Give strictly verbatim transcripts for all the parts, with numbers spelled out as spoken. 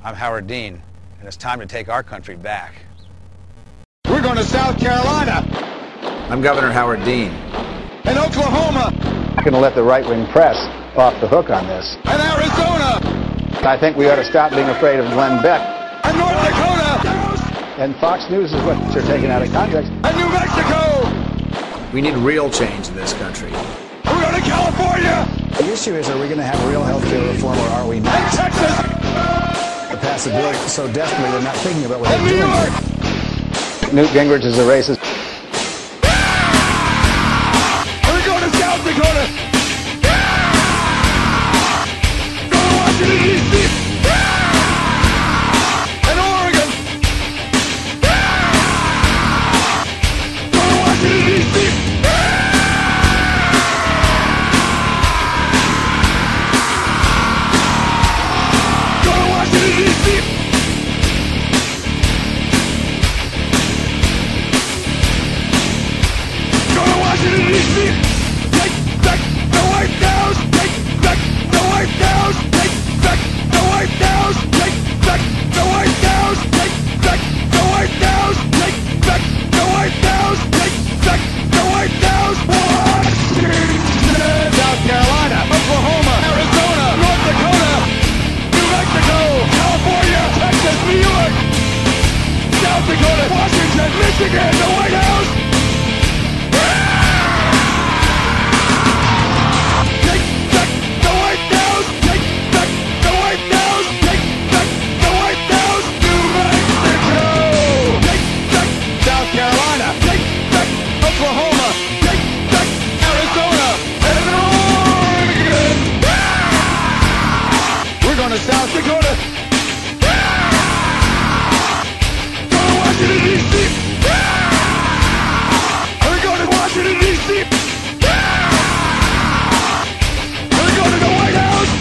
I'm Howard Dean, and it's time to take our country back. We're going to South Carolina. I'm Governor Howard Dean. And Oklahoma. I'm going to let the right-wing press off the hook on this. And Arizona. I think we ought to stop being afraid of Glenn Beck. And North Dakota. And Fox News is what they're taking out of context. And New Mexico. We need real change in this country. We're going to California. The issue is, are we going to have real health care reform or are we not? And Texas. To pass a bill so desperately they're not thinking about what and they're New doing. York. Newt Gingrich is a racist. We're going to South Dakota. Go to Washington, D C And Oregon. Go to Washington, D C Go to Washington, D C Washington, D C Take back the White House! Take back the White House! Take back the White House! Take back the White House! Take back the White House! Take back the White House! Take back the White House! Washington, South Carolina, Oklahoma, Arizona, North Dakota, New Mexico, California, Texas, New York, South Dakota, Washington, Michigan, the White House! Oklahoma, take back Arizona, and Oregon. We're going to South Dakota. Go to Washington, D C We're going to Washington, D C We're going to the White House.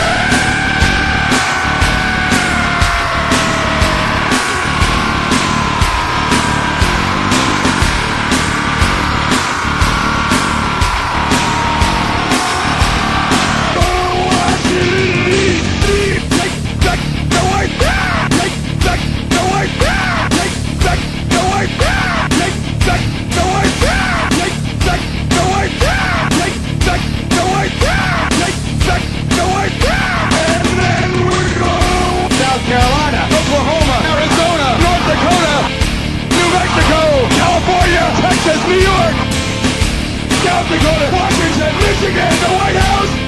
Carolina, Oklahoma, Arizona, North Dakota, New Mexico, California, Texas, New York, South Dakota, Washington, Michigan, the White House.